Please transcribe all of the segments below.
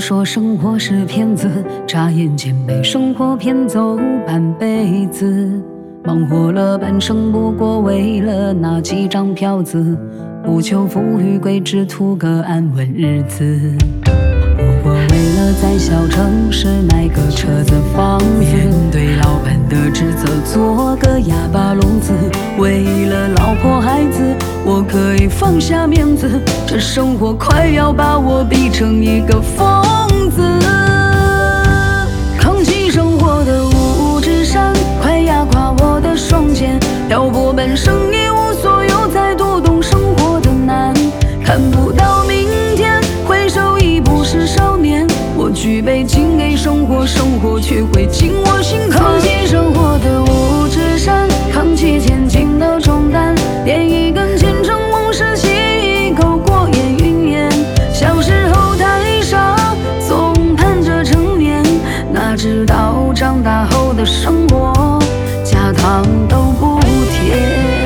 说生活是骗子，眨眼间被生活骗走半辈子。忙活了半生，不过为了那几张票子，不求富裕贵，只图个安稳日子。不过为了在小城市买个车子方便，对老板的职责做个哑巴聋子。为了老婆孩子，我可以放下面子，这生活快要把我逼成一个疯子。扛起生活的五指山，快压垮我的双肩，漂泊半生一无所有，才读懂生活的难。看不到明天，回首已不是少年，我具备尽给生活，生活却会进我心坎。扛起生活的五指山，扛起前进的重担，点一根虔诚梦，拾起一口过眼云烟。小时候太傻，总盼着成年，哪知道长大后的生活加糖都不甜。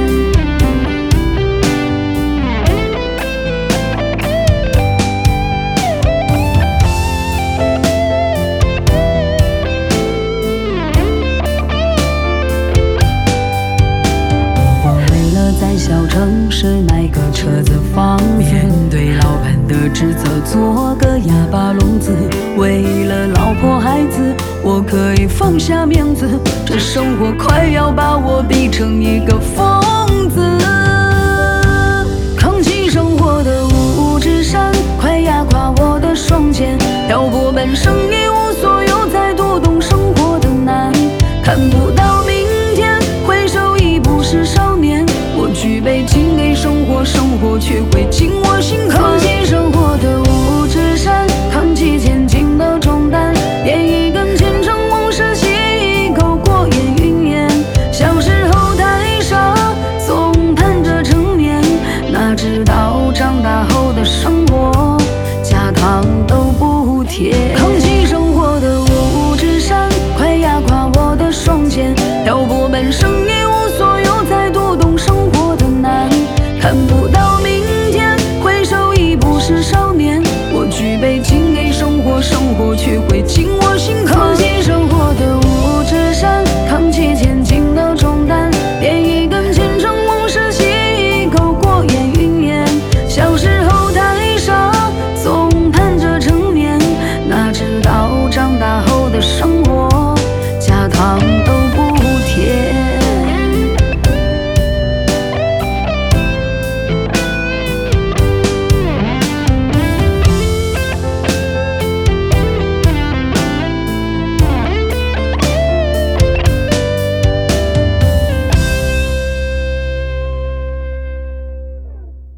在小城市买个车子方便，对老板的职责做个哑巴聋子。为了老婆孩子，我可以放下面子，这生活快要把我逼成一个疯子。扛起生活的五指山，快压垮我的双肩，漂泊半生一无所有，才读懂生活的难。看不到明天，回首已不是少年，我具备尽给生活，生活却会